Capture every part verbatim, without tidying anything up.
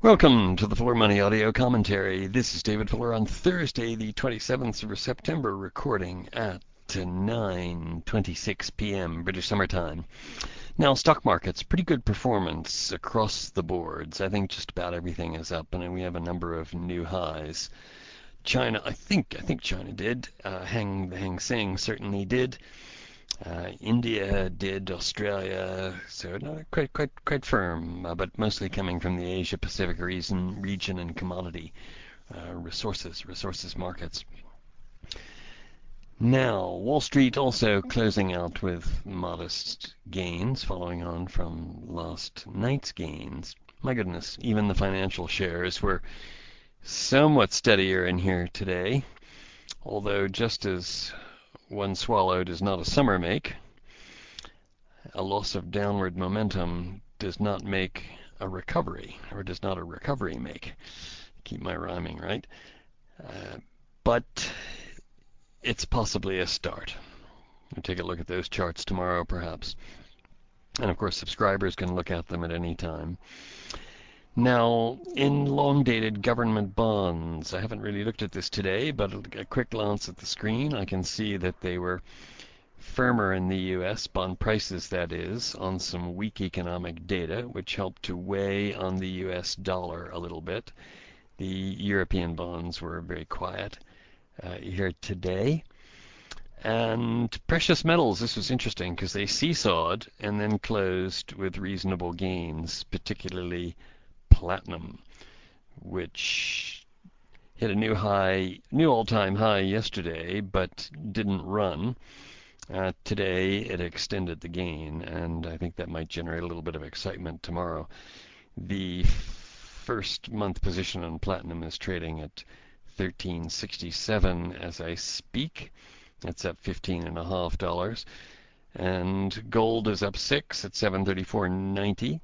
Welcome to the Fuller Money Audio Commentary. This is David Fuller on Thursday, the twenty-seventh of September, recording at nine twenty-six p m British Summer Time. Now, stock markets, pretty good performance across the boards. I think just about everything is up, and we have a number of new highs. China, I think, I think China did. Uh, Hang the Hang Seng certainly did. Uh, India did, Australia, so no, quite quite quite firm, uh, but mostly coming from the Asia Pacific region, region and commodity uh, resources, resources markets. Now, Wall Street also closing out with modest gains, following on from last night's gains. My goodness, even the financial shares were somewhat steadier in here today, although just as one swallow does not a summer make, a loss of downward momentum does not make a recovery, or does not a recovery make. Keep my rhyming right. Uh, but it's possibly a start. We'll take a look at those charts tomorrow, perhaps. And of course, subscribers can look at them at any time. Now, in long-dated government bonds, I haven't really looked at this today, but a quick glance at the screen, I can see that they were firmer in the U S, bond prices that is, on some weak economic data, which helped to weigh on the U S dollar a little bit. The European bonds were very quiet uh, here today. And precious metals, this was interesting because they seesawed and then closed with reasonable gains, particularly platinum, which hit a new high, new all-time high yesterday, but didn't run. Uh, today it extended the gain, and I think that might generate a little bit of excitement tomorrow. The first month position on platinum is trading at thirteen sixty-seven as I speak. That's up fifteen and a half dollars, and gold is up six at seven thirty-four ninety.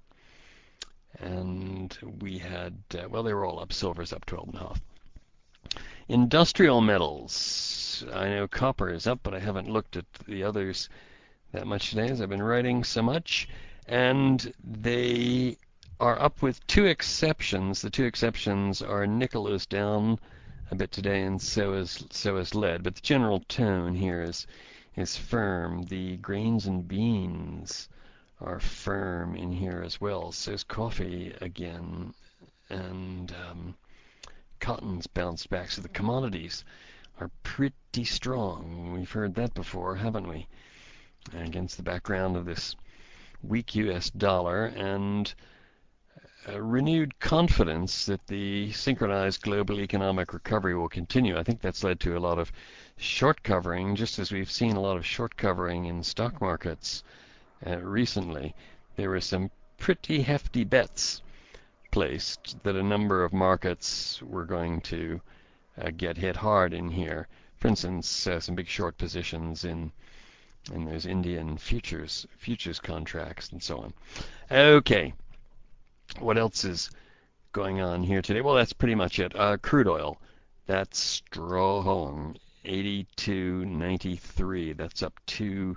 And we had, uh, well, they were all up. Silver's up twelve and a half. Industrial metals. I know copper is up, but I haven't looked at the others that much today as I've been writing so much. And they are up with two exceptions. The two exceptions are nickel is down a bit today, and so is so is lead. But the general tone here is is firm. The grains and beans are firm in here as well. So is coffee again, and um, cotton's bounced back. So the commodities are pretty strong. We've heard that before, haven't we? Against the background of this weak U S dollar and a renewed confidence that the synchronized global economic recovery will continue. I think that's led to a lot of short covering, just as we've seen a lot of short covering in stock markets uh, recently. There were some pretty hefty bets placed that a number of markets were going to uh, get hit hard in here. For instance, uh, some big short positions in in those Indian futures futures contracts and so on. Okay, what else is going on here today? Well, that's pretty much it. Uh, crude oil, that's strong, eighty-two ninety-three. That's up two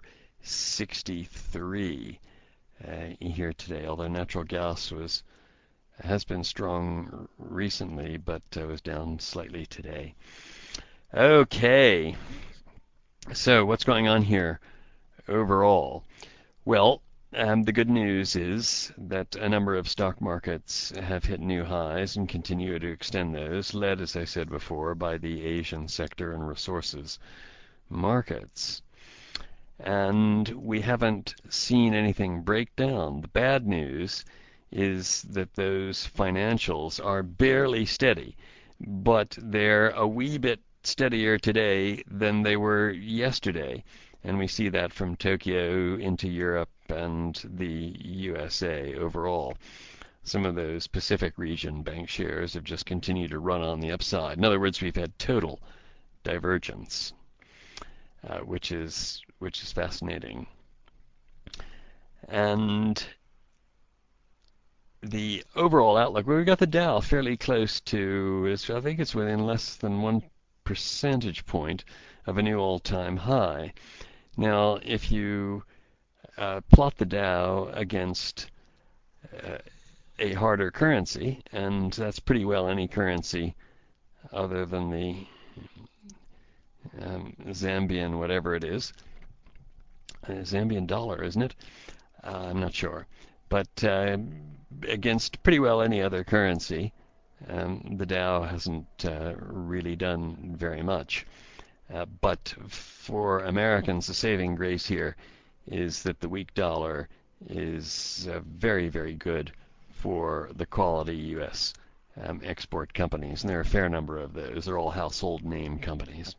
sixty-three uh, here today. Although natural gas was has been strong recently, but uh, was down slightly today. Okay, so what's going on here overall? Well, um, the good news is that a number of stock markets have hit new highs and continue to extend those, led, as I said before, by the Asian sector and resources markets. And we haven't seen anything break down. The bad news is that those financials are barely steady, but they're a wee bit steadier today than they were yesterday. And we see that from Tokyo into Europe and the U S A overall. Some of those Pacific region bank shares have just continued to run on the upside. In other words, we've had total divergence, uh, which is which is fascinating. And the overall outlook, well, we got the Dow fairly close to, I think it's within less than one percentage point of a new all-time high. Now, if you uh, plot the Dow against uh, a harder currency, and that's pretty well any currency other than the um, Zambian, whatever it is. Uh, Zambian dollar, isn't it? Uh, I'm not sure. But uh, against pretty well any other currency, um, the Dow hasn't uh, really done very much. Uh, but for Americans, the saving grace here is that the weak dollar is uh, very, very good for the quality U S um, export companies, and there are a fair number of those. They're all household name companies.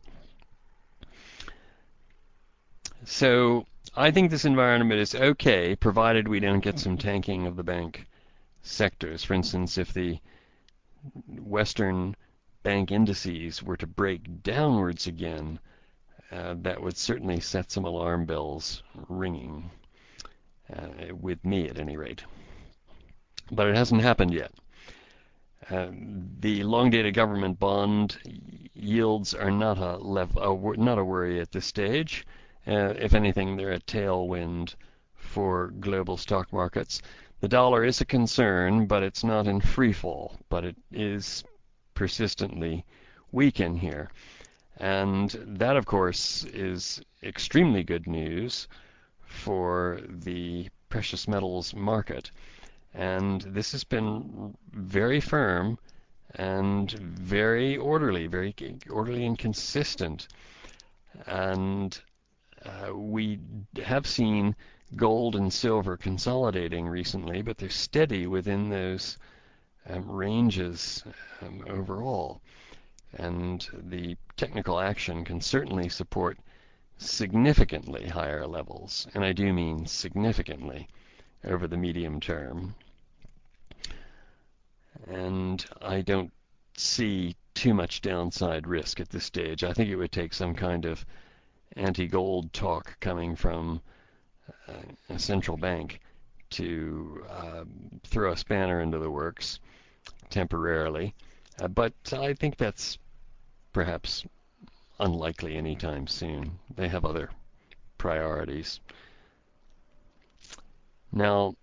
So I think this environment is okay, provided we don't get some tanking of the bank sectors. For instance, if the Western bank indices were to break downwards again, uh, that would certainly set some alarm bells ringing, uh, with me at any rate. But it hasn't happened yet. Uh, the long-dated government bond yields are not a, lev- a not a worry at this stage. Uh, if anything, they're a tailwind for global stock markets. The dollar is a concern, but it's not in free fall, but it is persistently weak in here. And that, of course, is extremely good news for the precious metals market. And this has been very firm and very orderly, very orderly and consistent. And uh, we have seen gold and silver consolidating recently, but they're steady within those um, ranges um, overall. And the technical action can certainly support significantly higher levels, and I do mean significantly, over the medium term. And I don't see too much downside risk at this stage. I think it would take some kind of anti-gold talk coming from uh, a central bank to uh, throw a spanner into the works temporarily. Uh, but I think that's perhaps unlikely anytime soon. They have other priorities. Now,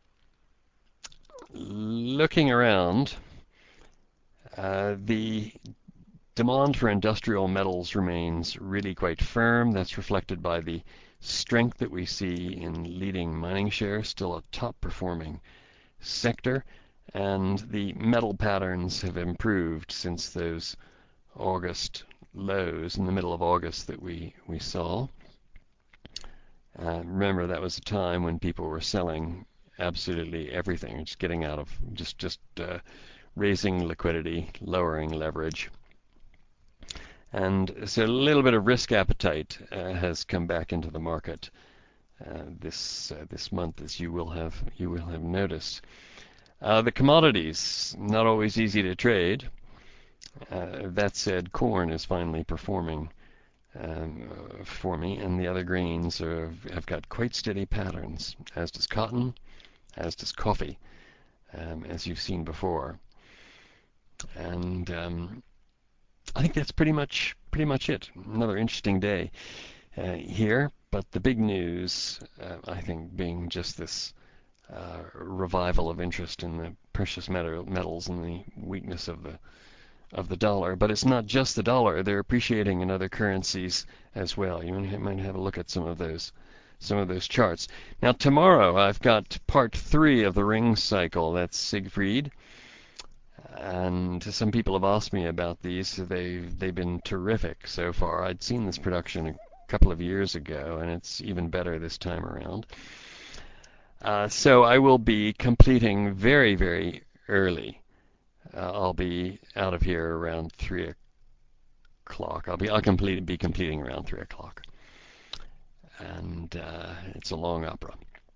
looking around, uh, the demand for industrial metals remains really quite firm. That's reflected by the strength that we see in leading mining shares, still a top performing sector, and the metal patterns have improved since those August lows in the middle of August that we, we saw. Uh, remember, that was a time when people were selling absolutely everything, just getting out of, just, just uh, raising liquidity, lowering leverage. And so a little bit of risk appetite uh, has come back into the market uh, this uh, this month, as you will have you will have noticed. Uh, the commodities, not always easy to trade. Uh, that said, corn is finally performing um, uh, for me, and the other grains are, have got quite steady patterns, as does cotton, as does coffee, um, as you've seen before. And um, I think that's pretty much pretty much it. Another interesting day uh, here, but the big news, uh, I think, being just this uh, revival of interest in the precious metal, metals and the weakness of the of the dollar. But it's not just the dollar; they're appreciating in other currencies as well. You might have a look at some of those some of those charts. Now tomorrow, I've got part three of the ring cycle. That's Siegfried. And some people have asked me about these. They've they've been terrific so far. I'd seen this production a couple of years ago, and it's even better this time around. Uh, so I will be completing very, very early. Uh, I'll be out of here around three o'clock. I'll be I'll complete be completing around three o'clock, and uh, it's a long opera.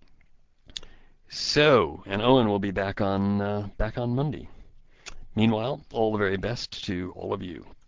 So, and Owen will be back on uh, back on Monday. Meanwhile, all the very best to all of you.